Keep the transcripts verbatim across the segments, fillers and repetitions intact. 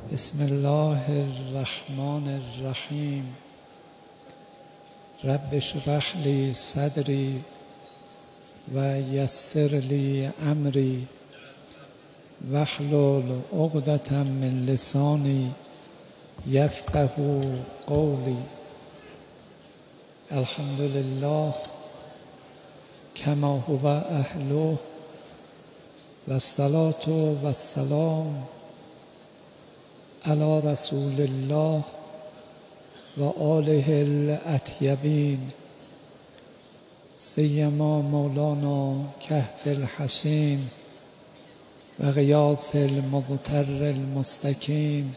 بسم الله الرحمن الرحیم. رب اشرح لی صدری و یسر لی امری واحلل عقدة من لسانی یفقهوا قولی. الحمد لله کما هو اهله و الصلاة و السلام علی رسول الله و آله الاطیبین، سیما مولانا کهف الحسین و غیاث المضطر المستکین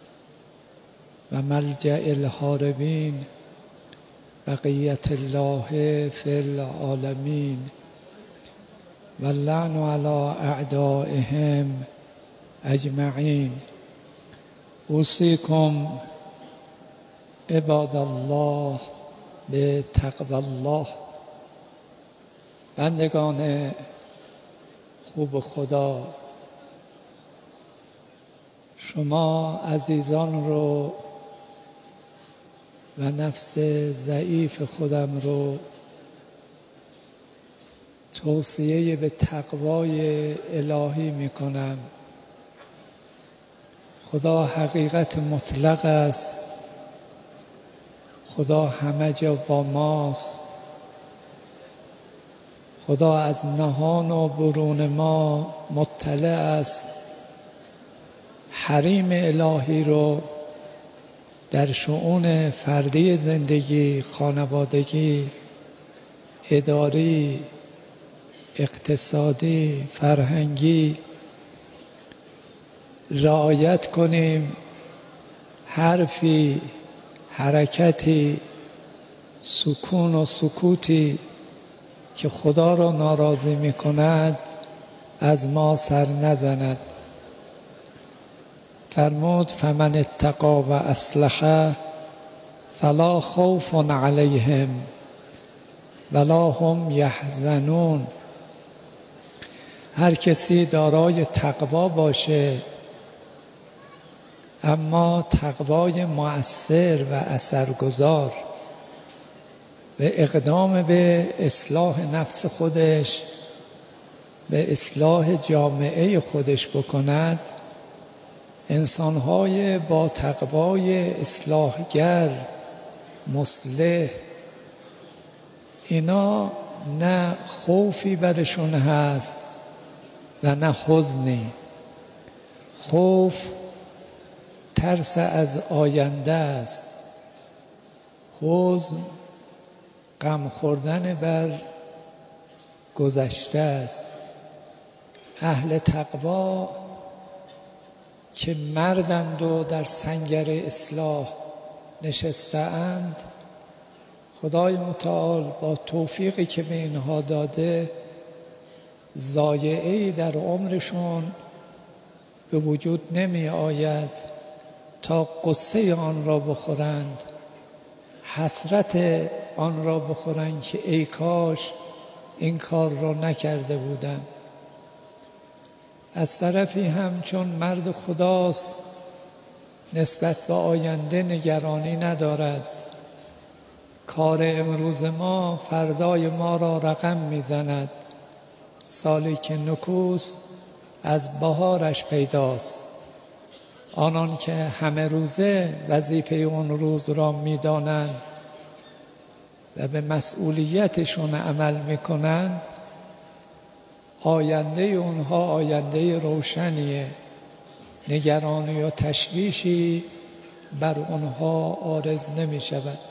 و ملجأ الهاربین بقیت الله فی العالمین و اللعن علی اعدائهم اجمعین. اوصیکم عباد الله به تقوی الله. بندگان خوب خدا، شما عزیزان رو و نفس ضعیف خودم رو توصیه به تقوای الهی می کنم. خدا حقیقت مطلق است، خدا همه جا با ماست، خدا از نهان و برون ما مطلع است. حریم الهی رو در شؤون فردی زندگی، خانوادگی، اداری، اقتصادی، فرهنگی رعایت کنیم. حرفی، حرکتی، سکون و سکوتی که خدا را ناراضی می کند از ما سر نزند. فرمود فمن اتقی و اصلح فلا خوف علیهم ولا هم یحزنون. هر کسی دارای تقوا باشه، اما تقوای مؤثر و اثرگذار، به اقدام به اصلاح نفس خودش، به اصلاح جامعه خودش بکند، انسان‌های با تقوای اصلاحگر، مصلح، اینا نه خوفی برشون هست و نه حزنی. خوف ترس از آینده است، حزن غم خوردن بر گذشته است. اهل تقوا که مردند و در سنگر اصلاح نشسته‌اند، خدای متعال با توفیقی که به اینها داده ضایعه‌ای در عمرشون به وجود نمی آید تا قصه آن را بخورند، حسرت آن را بخورند که ای کاش این کار را نکرده بودم. از طرفی هم چون مرد خداست نسبت به آینده نگرانی ندارد. کار امروز ما فردای ما را رقم میزند. سالی که نکوست از بهارش پیداست. آنان که همه روزه وظیفه اون روز را میدانند و به مسئولیتشون عمل میکنند، آینده اونها آینده روشنیه. نگرانی و تشویشی بر اونها عارض نمی شود.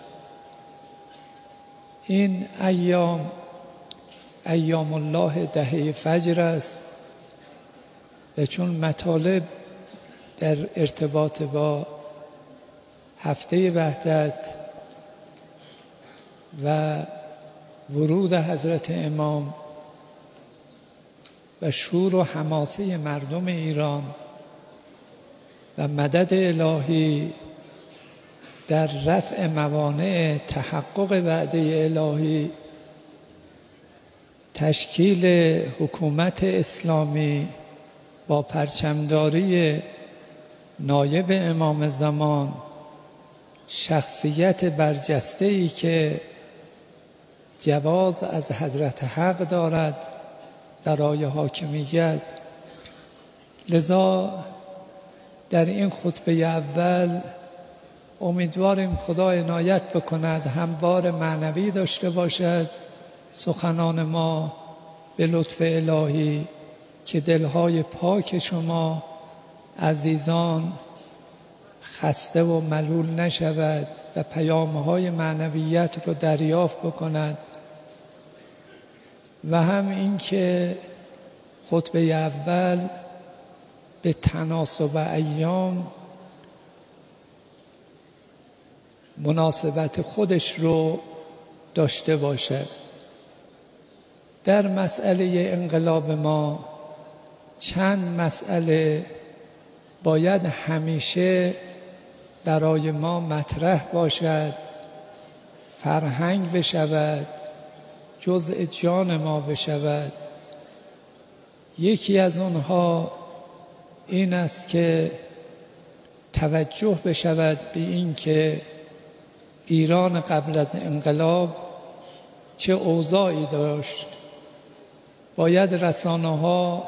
این ایام ایام الله دهه فجر است و چون مطالب در ارتباط با هفته وحدت و ورود حضرت امام و شور و حماسه مردم ایران و مدد الهی در رفع موانع تحقق وعده الهی، تشکیل حکومت اسلامی با پرچمداری نایب امام زمان، شخصیت برجسته‌ای که جواز از حضرت حق دارد برای حاکمیت. لذا در این خطبه اول امیدواریم خدا عنایت بکند، هم بار معنوی داشته باشد سخنان ما به لطف الهی، که دلهای پاک شما عزیزان خسته و ملول نشود و پیام‌های معنویت رو دریافت بکند، و هم این که خطبه اول به تناسب ایام مناسبت خودش رو داشته باشد. در مسئله انقلاب ما چند مسئله باید همیشه برای ما مطرح باشد، فرهنگ بشود، جزء جان ما بشود. یکی از اونها این است که توجه بشود به این که ایران قبل از انقلاب چه اوضاعی داشت. باید رسانه‌ها،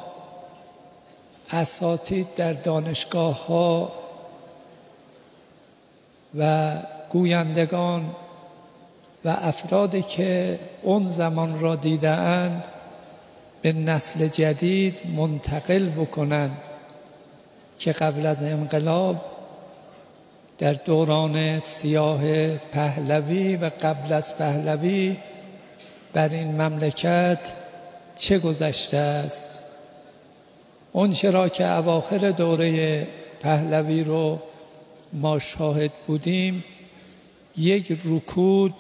اساتید در دانشگاه‌ها و گویندگان و افرادی که اون زمان را دیده‌اند به نسل جدید منتقل بکنند که قبل از انقلاب در دوران سیاه پهلوی و قبل از پهلوی بر این مملکت چه گذشته است. اون چرا که اواخر دوره پهلوی رو ما شاهد بودیم، یک رکود،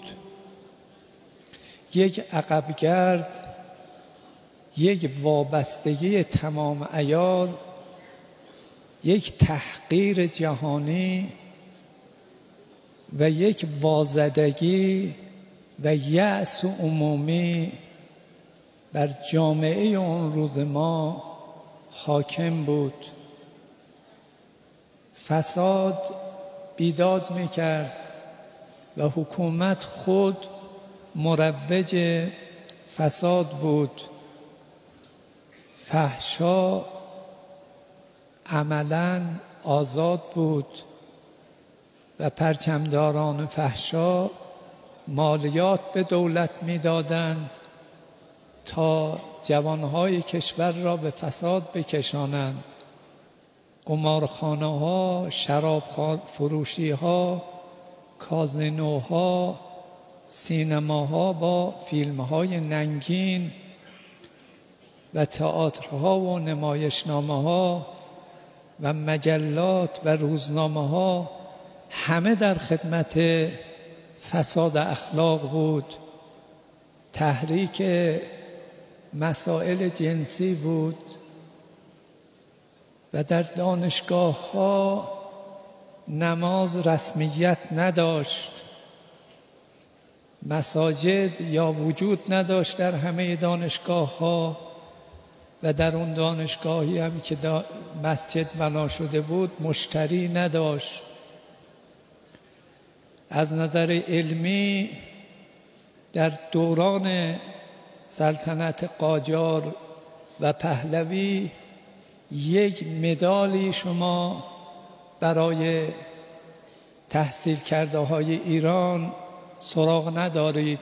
یک عقبگرد، یک وابستگی تمام عیار، یک تحقیر جهانی و یک وازدگی و یأس عمومی بر جامعه اون روز ما حاکم بود. فساد بیداد میکرد و حکومت خود مروج فساد بود. فحشا عملاً آزاد بود و پرچمداران فحشا مالیات به دولت میدادند تا جوانهای کشور را به فساد بکشانند. قمارخانه‌ها، شراب فروشی‌ها، کازینوها، سینماها با فیلم‌های ننگین و تئاترها و نمایشنامه‌ها و مجلات و روزنامه‌ها همه در خدمت فساد اخلاق بود. تحریک مسائل جنسی بود و در دانشگاه‌ها نماز رسمیت نداشت. مساجد یا وجود نداشت در همه دانشگاه‌ها و در اون دانشگاهی هم که مسجد بنا شده بود مشتری نداشت. از نظر علمی در دوران سلطنت قاجار و پهلوی یک مدالی شما برای تحصیل کرده های ایران سراغ ندارید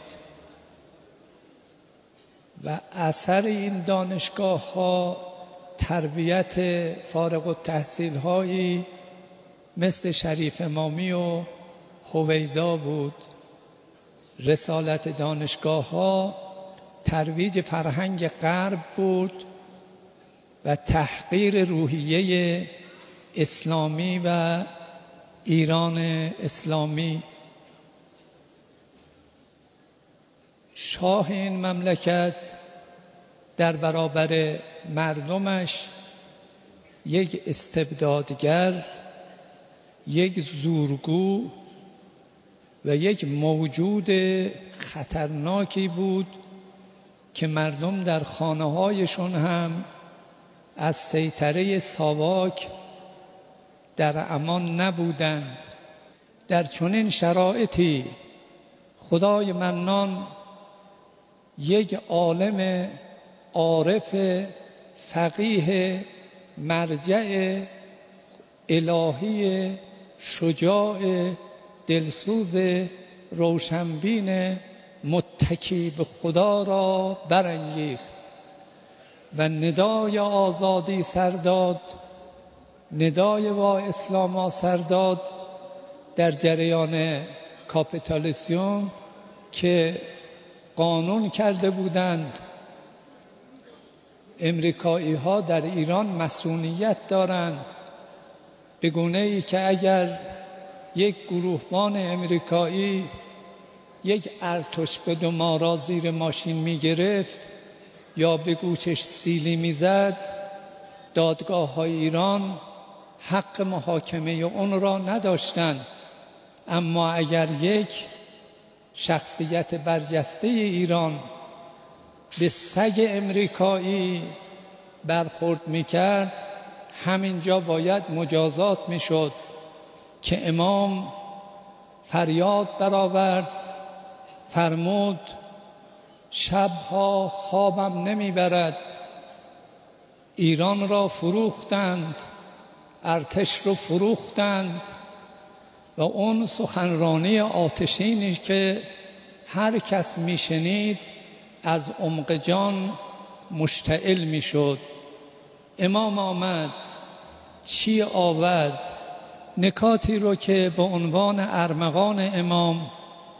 و اثر این دانشگاه ها تربیت فارغ التحصیل هایی مثل شریف امامی و هویدا بود. رسالت دانشگاه ها ترویج فرهنگ غرب بود و تحقیر روحیه اسلامی و ایران اسلامی. شاه این مملکت در برابر مردمش یک استبدادگر، یک زورگو و یک موجود خطرناکی بود که مردم در خانه‌هایشون هم از سیطره ساواک در امان نبودند. در چنین شرایطی خدای منان یک عالم عارف فقیه مرجع الهی شجاع دلسوز روشنبین متکی به خدا را برانگیخت و ندای آزادی سرداد، ندای با اسلام سرداد در جریان کاپیتالیسم که قانون کرده بودند امریکایی ها در ایران مسئولیت دارند، به گونه ای که اگر یک گروهبان امریکایی یک ارتش به دو ما را زیر ماشین می گرفت یا به گوشش سیلی می زد، دادگاه های ایران حق محاکمه اون را نداشتند. اما اگر یک شخصیت برجسته ایران به سگ امریکایی برخورد میکرد، همینجا باید مجازات میشد که امام فریاد برآورد، فرمود شبها خوابم نمیبرد، ایران را فروختند، ارتش رو فروختند. و اون سخنرانی آتشینی که هر کس میشنید از عمق جان مشتعل میشد. امام آمد، چی آورد؟ نکاتی رو که به عنوان ارمغان امام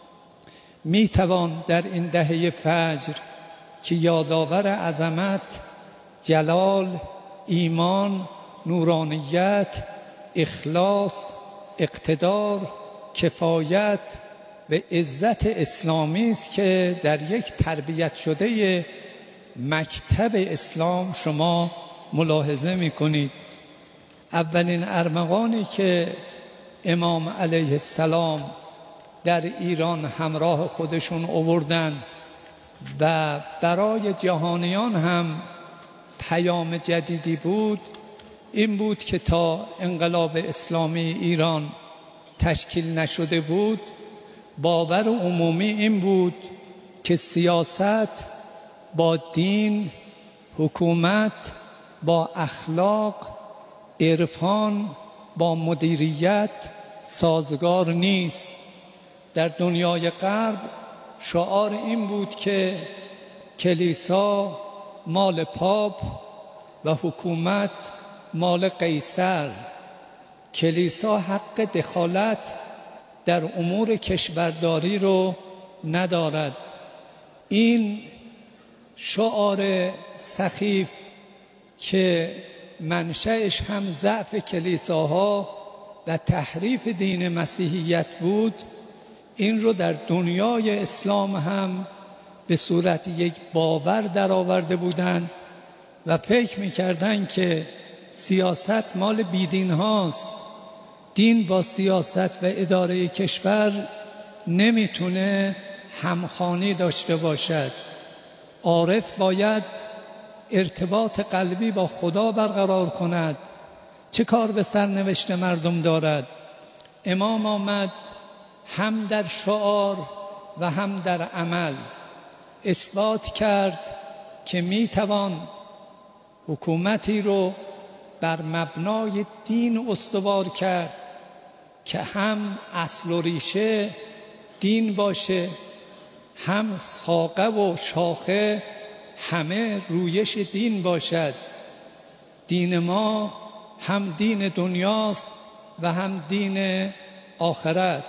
میتوان در این دهه فجر که یادآور عظمت، جلال، ایمان، نورانیت، اخلاص، اقتدار، کفایت و عزت اسلامی است که در یک تربیت شده مکتب اسلام شما ملاحظه می‌کنید. اولین ارمغانی که امام علیه السلام در ایران همراه خودشون آوردن و برای جهانیان هم پیام جدیدی بود، این بود که تا انقلاب اسلامی ایران تشکیل نشده بود، باور عمومی این بود که سیاست با دین، حکومت با اخلاق، عرفان با مدیریت سازگار نیست. در دنیای غرب شعار این بود که کلیسا مال پاپ و حکومت مال قیصر. کلیسا حق دخالت در امور کشورداری رو ندارد. این شعار سخیف که منشأش هم ضعف کلیساها و تحریف دین مسیحیت بود، این رو در دنیای اسلام هم به صورت یک باور در آورده بودند و فکر می‌کردند که سیاست مال بیدین هاست. دین با سیاست و اداره کشور نمیتونه همخوانی داشته باشد. عارف باید ارتباط قلبی با خدا برقرار کند. چه کار به سرنوشت مردم دارد؟ امام آمد هم در شعار و هم در عمل اثبات کرد که میتوان حکومتی رو بر مبنای دین استوار کرد که هم اصل و ریشه دین باشه، هم ساقه و شاخه همه رویش دین باشد. دین ما هم دین دنیاست و هم دین آخرت.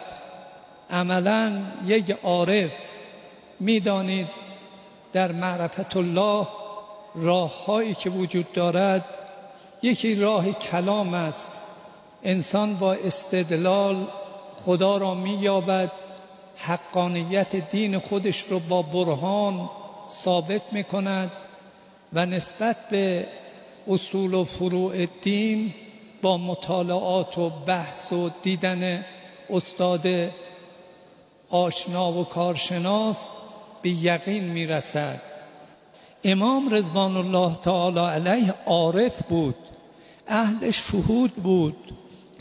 عملاً یک عارف، میدانید در معرفت الله راه‌هایی که وجود دارد، یکی راه کلام است. انسان با استدلال خدا را می‌یابد، حقانیت دین خودش رو با برهان ثابت می‌کند و نسبت به اصول و فروع دین با مطالعات و بحث و دیدن استاد آشنا و کارشناس به یقین میرسد. امام رضوان الله تعالی علیه عارف بود، اهل شهود بود،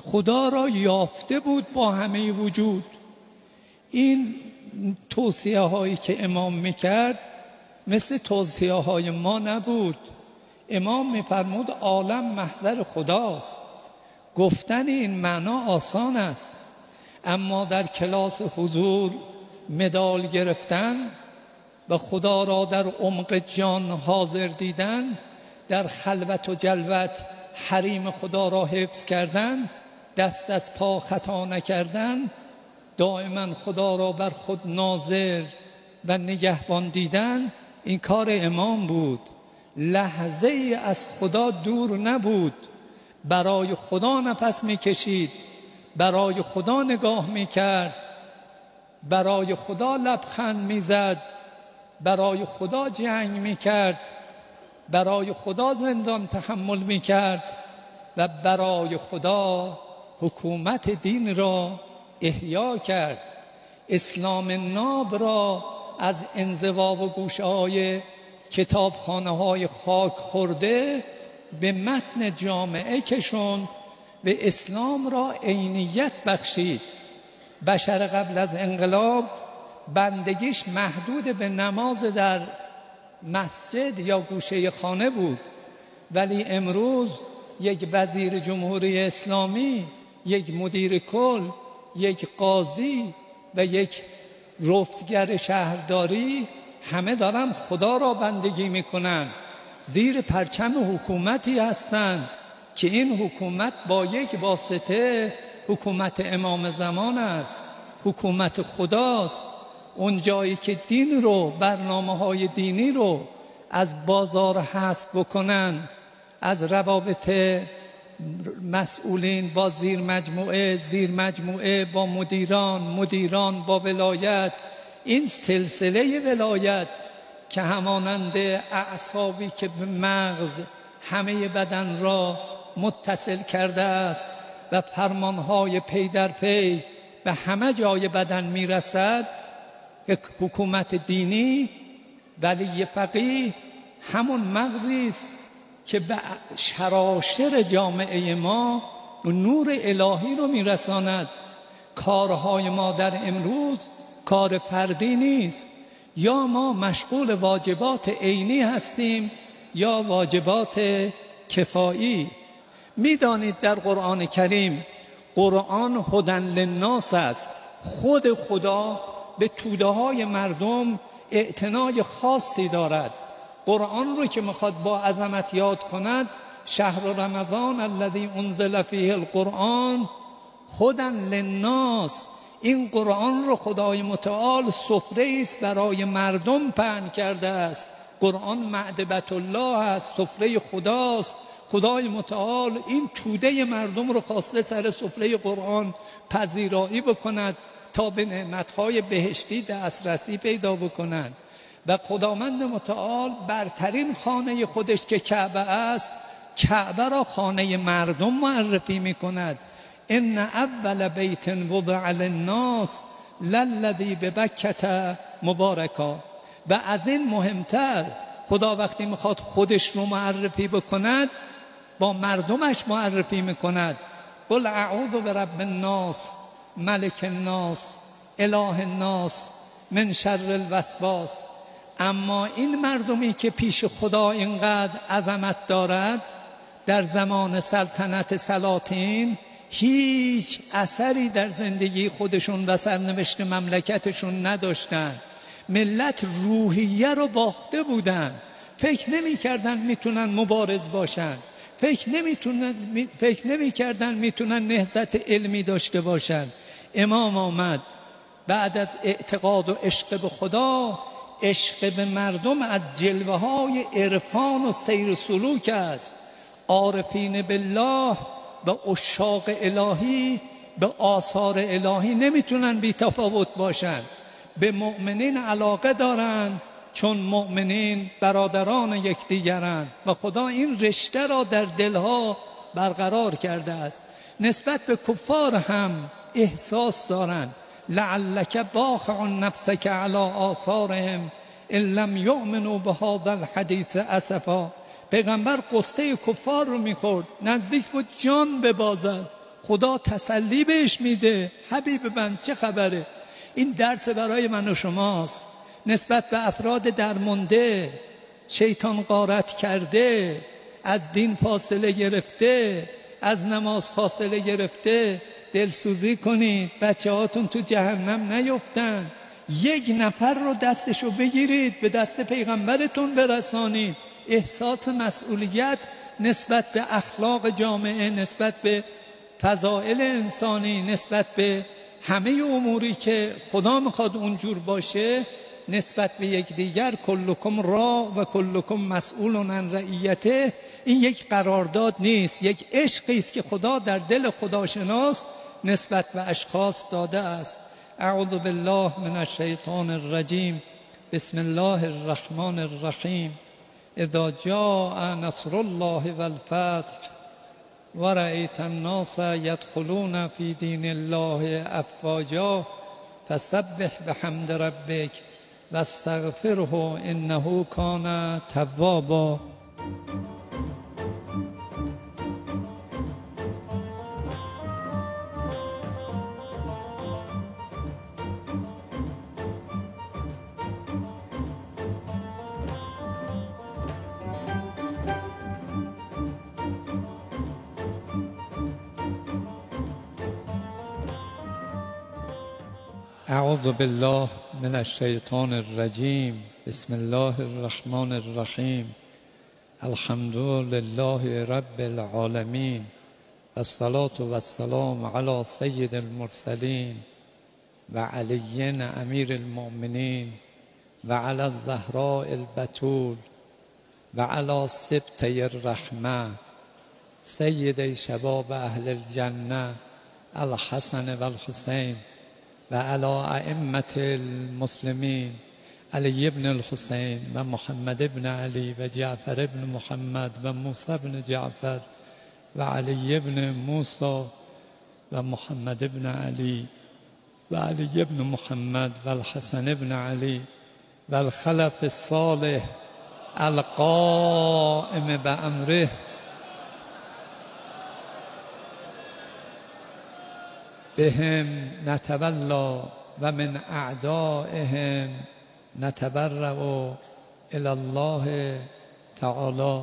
خدا را یافته بود با همه وجود. این توصیه هایی که امام میکرد مثل توصیه های ما نبود. امام میفرمود عالم محضر خداست. گفتن این معنا آسان است، اما در کلاس حضور مدال گرفتن و خدا را در عمق جان حاضر دیدن، در خلوت و جلوت حریم خدا را حفظ کردن، دست از پا خطا نکردن، دائما خدا را بر خود ناظر و نگهبان دیدن، این کار امام بود. لحظه ای از خدا دور نبود، برای خدا نفس میکشید، برای خدا نگاه میکرد، برای خدا لبخند میزد، برای خدا جنگ میکرد، برای خدا زندان تحمل میکرد و برای خدا حکومت دین را احیا کرد. اسلام ناب را از انزوا و گوشه‌های کتابخانه های خاک خورده به متن جامعه کشوند و اسلام را عینیت بخشید. بشر قبل از انقلاب بندگیش محدود به نماز در مسجد یا گوشه خانه بود، ولی امروز یک وزیر جمهوری اسلامی، یک مدیر کل، یک قاضی و یک رفتگر شهرداری همه دارن خدا را بندگی میکنن، زیر پرچم حکومتی هستند که این حکومت با یک واسطه حکومت امام زمان است، حکومت خداست. اون جایی که دین رو، برنامه های دینی رو از بازار حذف بکنن، از روابط مسئولین با زیر مجموعه، زیر مجموعه با مدیران، مدیران با ولایت، این سلسله ولایت که همانند اعصابی که به مغز همه بدن را متصل کرده است و فرمانهای پی در پی به همه جای بدن میرسد، حکومت دینی ولی فقیه همون مغزی است که به شراشر جامعه ما نور الهی رو میرساند. کارهای ما در امروز کار فردی نیست، یا ما مشغول واجبات عینی هستیم یا واجبات کفایی. میدانید در قرآن کریم قرآن هدی للناس است. خود خدا به توده های مردم اعتنای خاصی دارد. قرآن رو که میخواد با عظمت یاد کند، شهر رمضان الذی انزل فیه القرآن هدی للناس، این قرآن رو خدای متعال سفره است برای مردم پهن کرده است. قرآن معدبت الله است، سفره خداست. خدای متعال این توده مردم رو خواسته سر سفره قرآن پذیرایی بکند تا به نعمتهای بهشتی دسترسی پیدا بکنند. و خداوند متعال برترین خانه خودش که کعبه است، کعبه را خانه مردم معرفی می کند. ان اول بیت وضع للناس للذی ببکة مبارکا. و از این مهمتر خدا وقتی میخواد خودش رو معرفی بکند با مردمش معرفی میکند. قل اعوذ برب الناس ملک الناس اله الناس من شر الوسواس. اما این مردمی که پیش خدا اینقدر عظمت دارد، در زمان سلطنت سلاطین هیچ اثری در زندگی خودشون و سرنوشت مملکتشون نداشتن. ملت روحیه رو باخته بودن، فکر نمی کردن میتونن مبارز باشن، فکر نمیتونن می... فکر نمی کردن میتونن نهضت علمی داشته باشن. امام آمد بعد از اعتقاد و عشق به خدا، عشق به مردم از جلوه های عرفان و سیر سلوک است. عارفین بالله و عشاق الهی به آثار الهی نمیتونن بی تفاوت باشن. به مؤمنین علاقه دارن چون مؤمنین برادران یکدیگرند و خدا این رشته را در دلها برقرار کرده است. نسبت به کفار هم احساس دارن. لعلک باخع نفسک علی آثارهم ان لم یؤمنوا بهذا الحدیث اسفا. پیغمبر قصه کفار رو میخورد، نزدیک بود جان ببازد. خدا تسلی بهش میده. حبیب من چه خبره؟ این درس برای من و شماست. نسبت به افراد درمانده، شیطان غارت کرده، از دین فاصله گرفته، از نماز فاصله گرفته، دلسوزی کنید بچه هاتون تو جهنم نیفتن. یک نفر رو دستشو بگیرید به دست پیغمبرتون برسانید. احساس مسئولیت نسبت به اخلاق جامعه، نسبت به فضائل انسانی، نسبت به همه اموری که خدا میخواد اونجور باشه، نسبت به یکدیگر. کلکم را و کلکم مسئول عن رعیته. این یک قرارداد نیست، یک عشقی است که خدا در دل خداشناس نسبت به اشخاص داده است. اعوذ بالله من الشیطان الرجیم. بسم الله الرحمن الرحیم. اذا جاء نصر الله والفتح ورأيت الناس يدخلون في دين الله افواجا فسبح بحمد ربك واستغفره انه كان توابا. اعوذ بالله من الشیطان الرجیم. بسم الله الرحمن الرحیم. الحمد لله رب العالمین والصلاة والسلام علی سید المرسلین و علی امیر المؤمنین و علی الزهراء البتول و علی سبطی الرحمه سید شباب اهل الجنه الحسن و الحسین و علی ائمة المسلمین علی بن الحسین و محمد بن علی و جعفر بن محمد و موسی بن جعفر و علی بن موسی و محمد بن علی و علی بن محمد و الحسن بن علی و الخلف الصالح القائم بأمره بهم نتولا و من اعدائهم نتبرأ الی الله تعالی.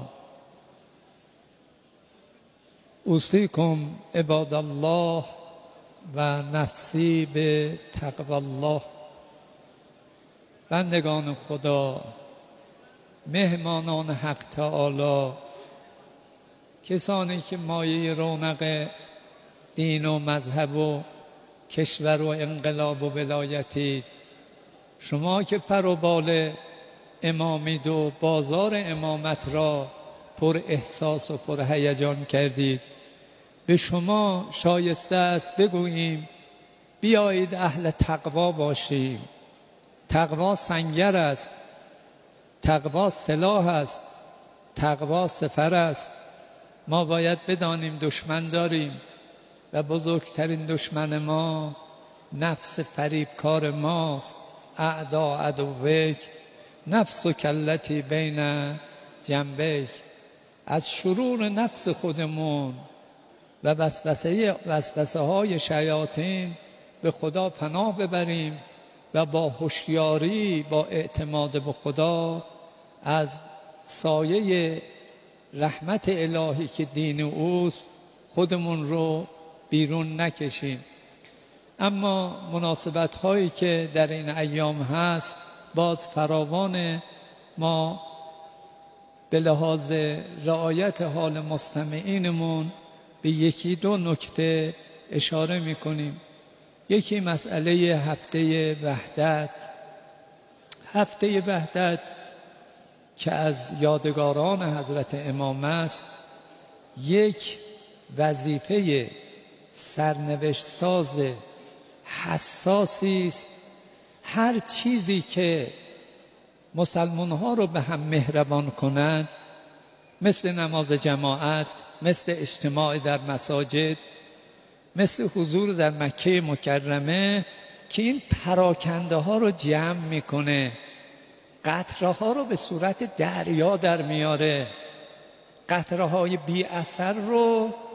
اوصیکم عباد الله و نفسی به تقوی الله. بندگان خدا، مهمانان حق تعالی، کسانی که مایه رونق دین و مذهب و کشور و انقلاب و ولایتی، شما که پر و بال امامید و بازار امامت را پر احساس و پر هیجان کردید، به شما شایسته است بگوییم بیایید اهل تقوا باشیم. تقوا سنگر است، تقوا سلاح است، تقوا سپر است. ما باید بدانیم دشمن داریم و بزرگترین دشمن ما نفس فریبکار ماست. اعدا عدوک نفس و کلتی بین جنبیک. از شرور نفس خودمون و وسوسه وسوسه های شیاطین به خدا پناه ببریم و با هوشیاری، با اعتماد به خدا از سایه رحمت الهی که دین اوست خودمون رو بیرون نکشیم. اما مناسبت هایی که در این ایام هست باز فراوان. ما به لحاظ رعایت حال مستمعینمون به یکی دو نکته اشاره میکنیم. یکی مسئله هفته وحدت. هفته وحدت که از یادگاران حضرت امام است، یک وظیفه سرنوشت ساز حساسی است. هر چیزی که مسلمان ها رو به هم مهربان کنند، مثل نماز جماعت، مثل اجتماع در مساجد، مثل حضور در مکه مکرمه که این پراکنده ها رو جمع میکنه، قطره ها رو به صورت دریا در میاره، قطره های بی اثر رو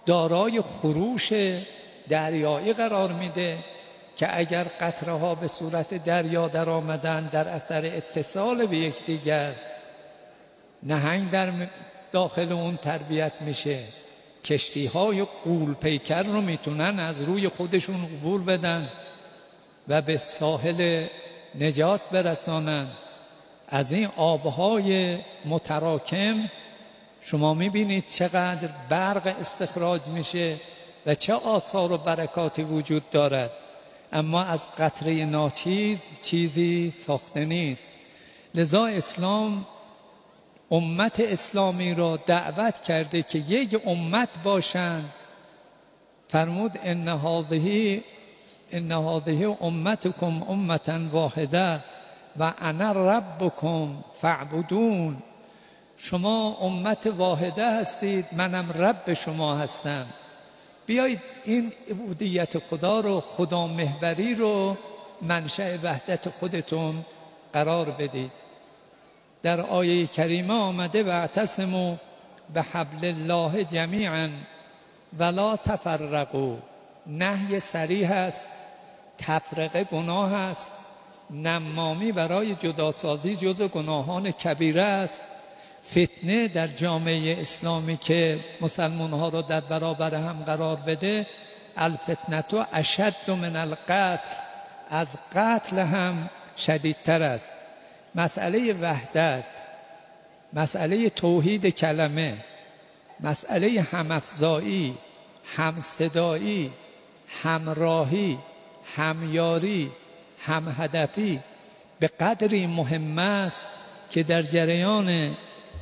دارای خروش دریایی قرار میده که اگر قطره ها به صورت دریا در آمدن در اثر اتصال به یکدیگر، نهنگ در داخل اون تربیت میشه، کشتی های غول پیکر رو میتونن از روی خودشون عبور بدن و به ساحل نجات برسانن. از این آبهای متراکم شما میبینید چقدر برق استخراج میشه و چه آثار و برکاتی وجود دارد، اما از قطره ناچیز چیزی ساخته نیست. لذا اسلام امت اسلامی را دعوت کرده که یک امت باشند. فرمود ان هذه ان هذه امتکم امة واحده و انا ربکم فاعبدون. شما امت واحده هستید، منم رب شما هستم. بیایید این عبودیت خدا رو، خدا محوری رو منشأ وحدت خودتون قرار بدید. در آیه کریمه آمده واعتصموا بحبل الله جمیعا ولا تفرقوا. نهی صریح است، تفرقه گناه است، نمامی برای جداسازی جزو گناهان کبیره است. فتنه در جامعه اسلامی که مسلمان ها را در برابر هم قرار بده، الفتنه اشد من القتل، از قتل هم شدیدتر است. مسئله وحدت، مسئله توحید کلمه، مسئله همافزایی، همصدایی، همراهی، همیاری، همهدفی به قدری مهم است که در جریان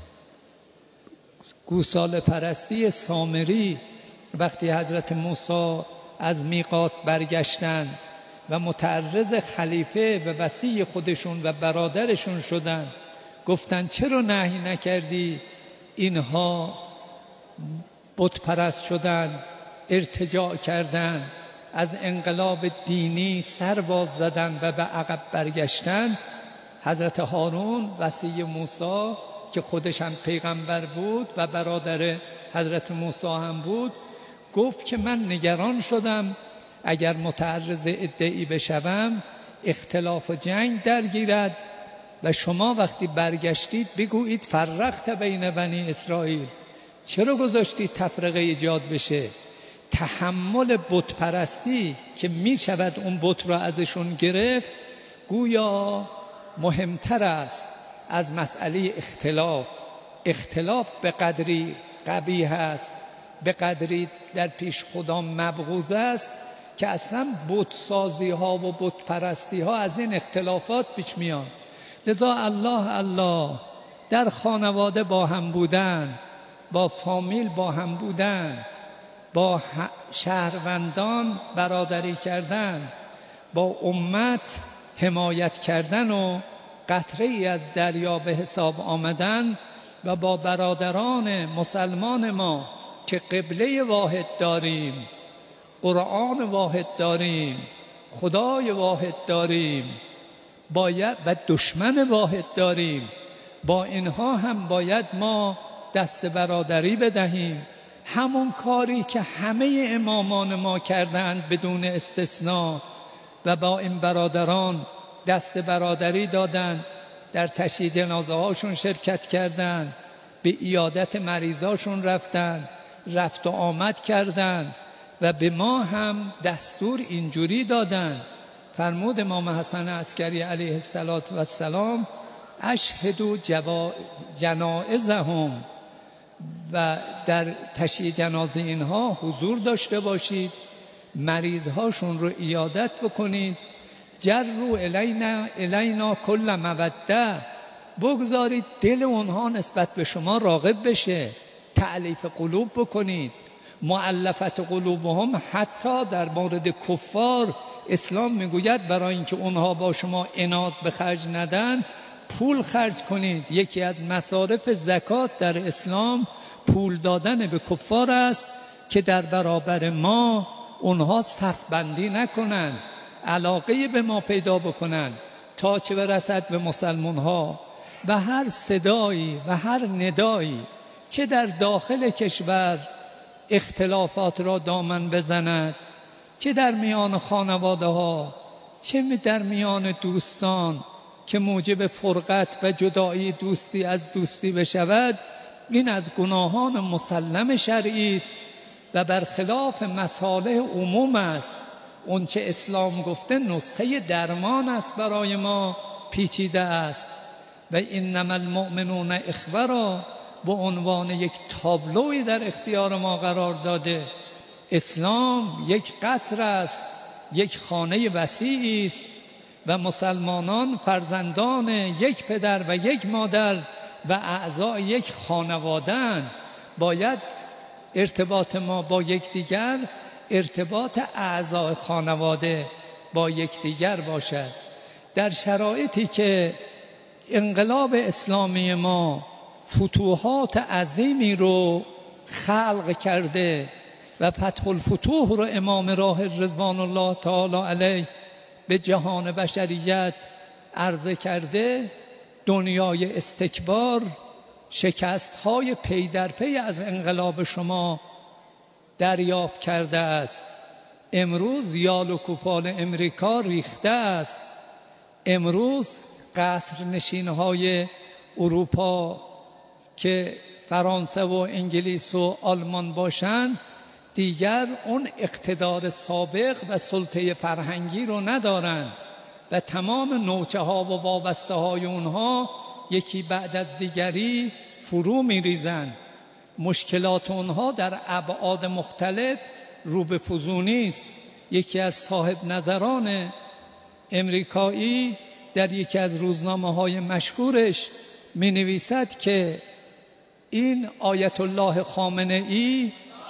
گوساله پرستی سامری وقتی حضرت موسی از میقات برگشتند و متعرض خلیفه و وصی خودشون و برادرشون شدن، گفتن چرا نهی نکردی اینها بت پرست شدن، ارتجاع کردن، از انقلاب دینی سر باز زدن و به عقب برگشتن؟ حضرت هارون وصی موسی که خودش هم پیغمبر بود و برادر حضرت موسی هم بود، گفت که من نگران شدم اگر متعرض ادعی بشوم اختلاف و جنگ درگیرد و شما وقتی برگشتید بگویید فرقت بین بنی اسرائیل. چرا گذاشتید تفرقه ایجاد بشه؟ تحمل بت پرستی که می شود اون بت را ازشون گرفت گویا مهمتر است از مسئله اختلاف. اختلاف به قدری قبیح است، به قدری در پیش خدا مبغوض است که اصلا بت سازی ها و بت پرستی ها از این اختلافات پیش میان. لذا الله الله در خانواده با هم بودن، با فامیل با هم بودن، با شهروندان برادری کردن، با امت حمایت کردن و قطره ای از دریا به حساب آمدن و با برادران مسلمان ما که قبله واحد داریم، قرآن واحد داریم، خدای واحد داریم، باید و دشمن واحد داریم، با اینها هم باید ما دست برادری بدهیم. همون کاری که همه امامان ما کردند بدون استثناء و با این برادران دست برادری دادند، در تشییع جنازه هاشون شرکت کردند، به عیادت مریضاشون رفتند، رفت و آمد کردند و به ما هم دستور اینجوری دادند. فرمود امام حسن عسکری علیه السلام اشهدوا جنائزهم، و در تشییع جنازه اینها حضور داشته باشید، مریض هاشون رو عیادت بکنید. جروا الینا الینا کل موده، بگذارید دل اونها نسبت به شما راغب بشه، تألیف قلوب بکنید. مؤلفت قلوبهم، حتی در مورد کفار اسلام میگوید برای اینکه اونها با شما عناد به خرج ندن پول خرج کنید. یکی از مصارف زکات در اسلام پول دادن به کفار است که در برابر ما اونها صف بندی نکنن، علاقه به ما پیدا بکنن تا چه برسد به مسلمان ها. و هر صدایی و هر ندایی چه در داخل کشور اختلافات را دامن بزند، چه در میان خانواده ها، چه در میان دوستان که موجب فرقت و جدایی دوستی از دوستی بشود. این از گناهان مسلم شرعی است و برخلاف مصالح عموم است. اون چه اسلام گفته نسخه درمان است برای ما پیچیده است. و انما المؤمنون اخوه را به عنوان یک تابلوی در اختیار ما قرار داده. اسلام یک قصر است، یک خانه وسیعی است و مسلمانان فرزندان یک پدر و یک مادر و اعضای یک خانواده‌اند. باید ارتباط ما با یکدیگر ارتباط اعضای خانواده با یکدیگر باشد. در شرایطی که انقلاب اسلامی ما فتوحات عظیمی رو خلق کرده و فتح الفتوح رو امام راه رضوان الله تعالی علیه به جهان بشریت عرضه کرده، دنیای استکبار شکست‌های پی در پی از انقلاب شما دریافت کرده است. امروز یال و کوپال امریکا ریخته است. امروز قصر نشین‌های اروپا که فرانسه و انگلیس و آلمان باشند دیگر اون اقتدار سابق و سلطه فرهنگی رو ندارند و تمام نوچه ها و وابسته های اونها یکی بعد از دیگری فرو می ریزند. مشکلات اونها در ابعاد مختلف رو به فزونی است. یکی از صاحب نظران امریکایی در یکی از روزنامه های مشهورش می نویسد که این آیت الله خامنه ای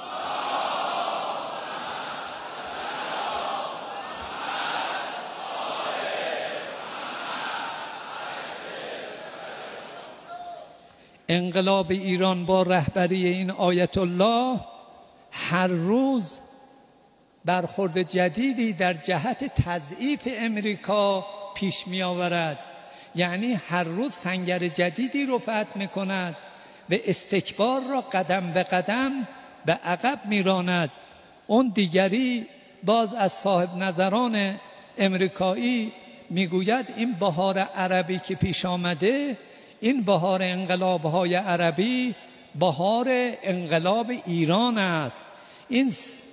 انقلاب ایران با رهبری این آیت الله هر روز برخورد جدیدی در جهت تضعیف امریکا پیش می آورد. یعنی هر روز سنگر جدیدی رو فتح می کند و استکبار را قدم به قدم به عقب می راند. اون دیگری باز از صاحب نظران امریکایی می گوید این بهار عربی که پیش آمده، این بهار انقلاب‌های عربی بهار انقلاب ایران است. این س...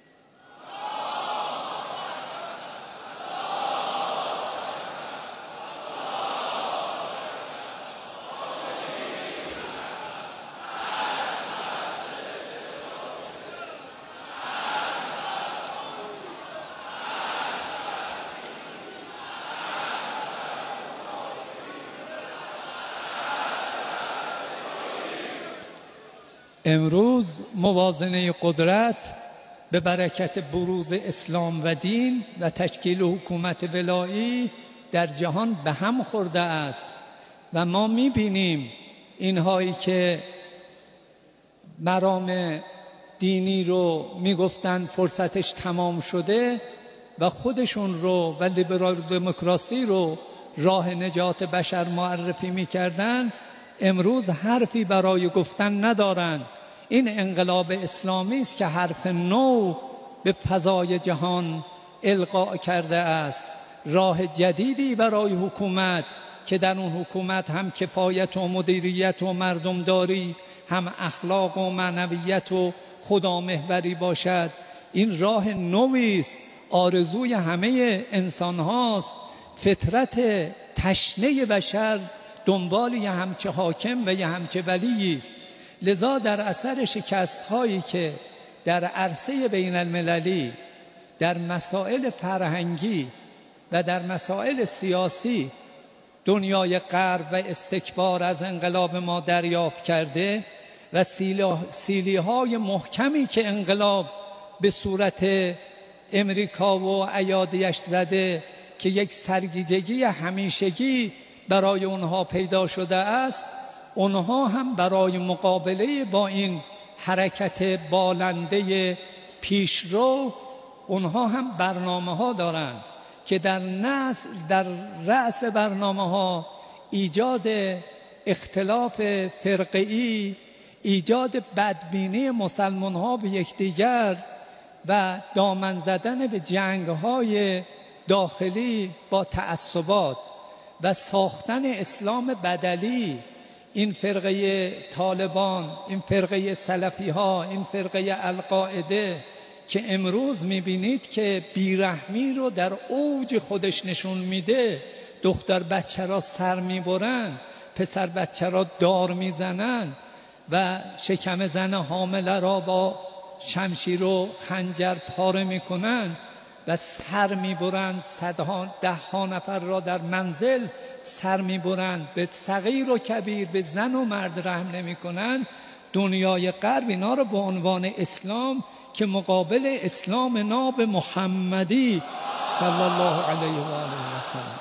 امروز موازنه قدرت به برکت بروز اسلام و دین و تشکیل حکومت ولایی در جهان به هم خورده است و ما می‌بینیم اینهایی که مرام دینی رو میگفتن فرصتش تمام شده و خودشون رو و لیبرال دموکراسی رو راه نجات بشر معرفی میکردن، امروز حرفی برای گفتن ندارند. این انقلاب اسلامی است که حرف نو به فضای جهان القا کرده است. راه جدیدی برای حکومت که در اون حکومت هم کفایت و مدیریت و مردمداری، هم اخلاق و معنویت و خدامحوری باشد. این راه نوی است، آرزوی همه انسان هاست. فطرت تشنه بشر دنبال یه همچه حاکم و یه همچه ولی است. لذا در اثر شکست هایی که در عرصه بین المللی در مسائل فرهنگی و در مسائل سیاسی دنیای غرب و استکبار از انقلاب ما دریافت کرده و سیلی های محکمی که انقلاب به صورت امریکا و ایادیش زده که یک سرگیجگی همیشگی برای اونها پیدا شده است، اونها هم برای مقابله با این حرکت بالنده پیشرو اونها هم برنامه ها دارند که در نسل در رأس برنامه ها ایجاد اختلاف فرقه‌ای، ایجاد بدبینی مسلمان ها به یکدیگر و دامن زدن به جنگ های داخلی با تعصبات و ساختن اسلام بدلی، این فرقه طالبان، این فرقه سلفی ها، این فرقه القاعده که امروز میبینید که بیرحمی رو در اوج خودش نشون میده، دختر بچه را سر میبرند، پسر بچه را دار میزنند و شکم زن حامله را با شمشیر و خنجر پاره میکنند و سر میبرند، صدها ده ها نفر را در منزل سر میبرند، به صغیر و کبیر، به زن و مرد رحم نمیکنند. دنیای غرب اینا رو به عنوان اسلام که مقابل اسلام ناب محمدی صلی الله علیه و آله و سلم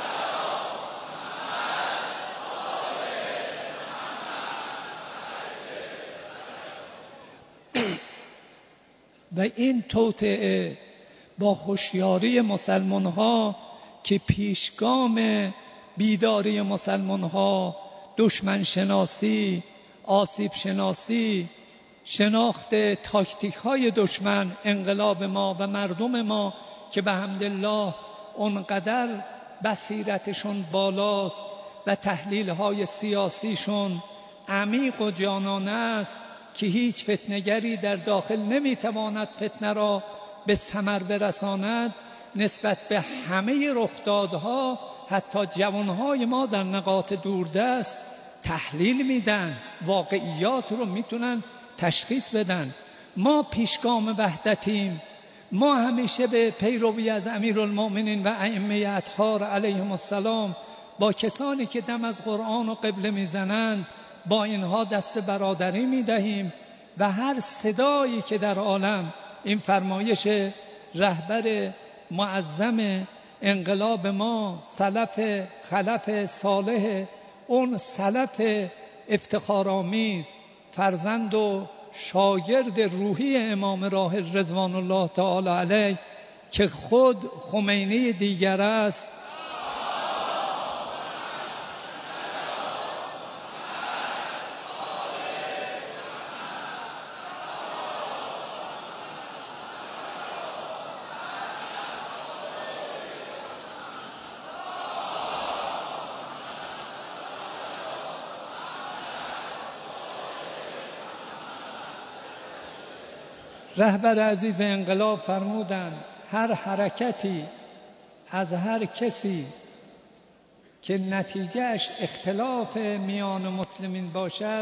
و این توطئه با هوشیاری مسلمان ها که پیشگام بیداری مسلمان ها، دشمن شناسی، آسیب شناسی، شناخت تاکتیک های دشمن، انقلاب ما و مردم ما که به حمدالله اونقدر بصیرتشون بالاست و تحلیل های سیاسیشون عمیق و جانانه است که هیچ فتنه‌گری در داخل نمیتواند فتنه را به ثمر برساند. نسبت به همه رخدادها حتی جوانهای ما در نقاط دوردست تحلیل میدن، واقعیات رو میتونن تشخیص بدن. ما پیشگام وحدتیم، ما همیشه به پیروی از امیرالمؤمنین و ائمه اطهار علیهم السلام، با کسانی که دم از قرآن و قبله میزنند، با اینها دست برادری میدهیم و هر صدایی که در عالم این فرمایش رهبر معظم انقلاب ما، سلف خلف صالح، اون سلف افتخارآمیز، فرزند و شاگرد روحی امام راحل رضوان الله تعالی علیه که خود خمینی دیگر است، رهبر عزیز انقلاب فرمودند هر حرکتی از هر کسی که نتیجهش اختلاف میان مسلمین باشد،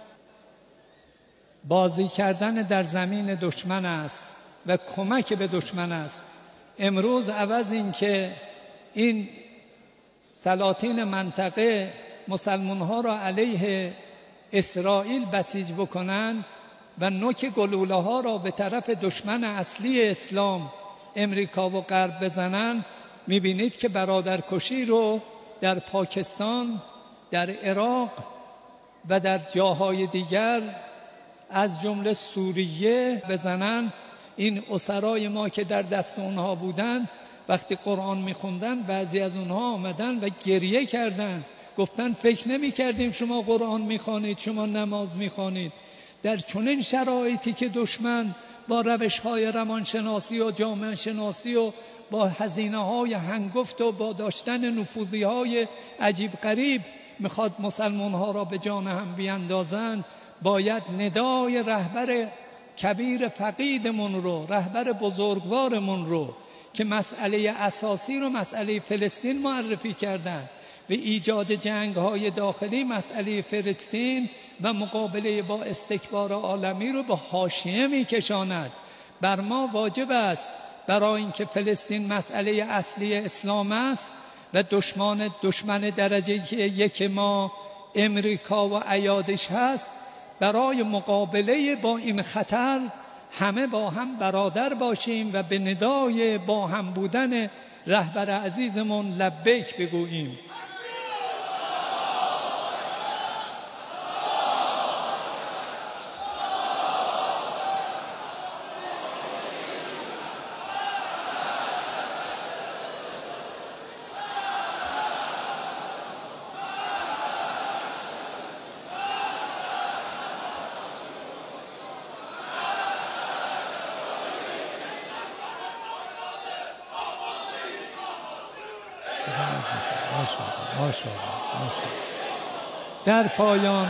بازی کردن در زمین دشمن است و کمک به دشمن است. امروز عوض این که این سلاطین منطقه مسلمان‌ها را علیه اسرائیل بسیج بکنند و نوک گلوله ها را به طرف دشمن اصلی اسلام امریکا و غرب بزنند، میبینید که برادرکشی رو در پاکستان، در عراق و در جاهای دیگر از جمله سوریه بزنند. این اسرای ما که در دست اونها بودند وقتی قرآن میخوندن بعضی از اونها آمدن و گریه کردند، گفتن فکر نمی کردیم شما قرآن میخوانید، شما نماز میخوانید. در چنین شرایطی که دشمن با روش‌های روانشناسی و جامعه شناسی و با هزینه‌های هنگفت و با داشتن نفوذی‌های عجیب غریب میخواد مسلمان‌ها را به جان هم بیندازند، باید ندای رهبر کبیر فقیدمون رو، رهبر بزرگوارمون رو که مسئله اساسی رو مسئله فلسطین معرفی کردند و ایجاد جنگ‌های داخلی مسئله فلسطین و مقابله با استکبار عالمی رو به حاشیه می‌کشاند. بر ما واجب است برای اینکه فلسطین مسئله اصلی اسلام است و دشمن دشمن درجه یک ما امریکا و ایادش هست، برای مقابله با این خطر همه با هم برادر باشیم و به ندای با هم بودن رهبر عزیزمون لبیک بگوییم. ماشاءالله ماشاءالله ماشاءالله. در پایان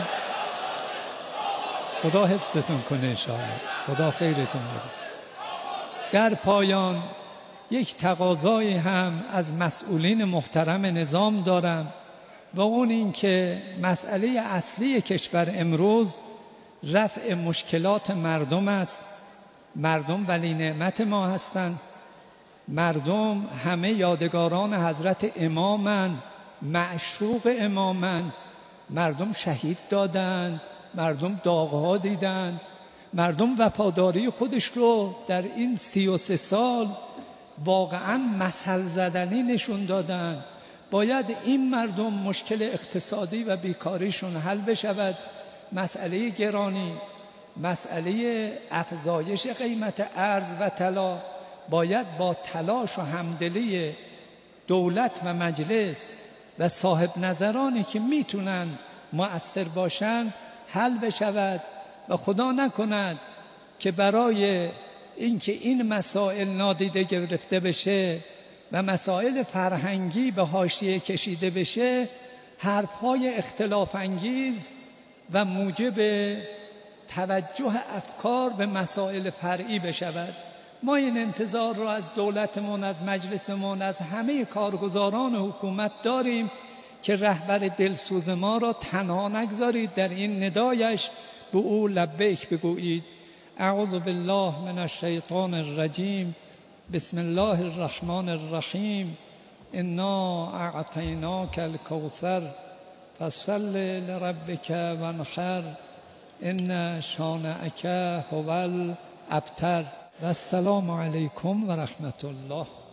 خدا حفظتون کنه انشاءالله، خدا خیرتون بده. در پایان یک تقاضایی هم از مسئولین محترم نظام دارم و اون این که مسئله اصلی کشور امروز رفع مشکلات مردم است. مردم ولی نعمت ما هستند. مردم همه یادگاران حضرت امامند، معشوق امامند. مردم شهید دادند، مردم داغ‌ها دیدند، مردم وفاداری خودش رو در این سی و سه سال واقعا مثل زدنی نشون دادن. باید این مردم مشکل اقتصادی و بیکاریشون حل بشود. مسئله گرانی، مسئله افزایش قیمت ارز و طلا باید با تلاش و همدلی دولت و مجلس و صاحب نظرانی که میتونن مؤثر باشن حل بشود و خدا نکند که برای اینکه این مسائل نادیده گرفته بشه و مسائل فرهنگی به حاشیه کشیده بشه، حرفهای اختلاف انگیز و موجب توجه افکار به مسائل فرعی بشود. ما این انتظار را از دولتمون، از مجلسمون، از همه کارگزاران حکومت داریم که رهبر دلسوز ما را تنها نگذارید، در این ندایش به او لبیک بگویید. اعوذ بالله من الشیطان الرجیم. بسم الله الرحمن الرحیم. انا اعطیناک الکوثر فصل لربک وانحر ان شانئک هو الابتر. و السلام علیکم و رحمت الله.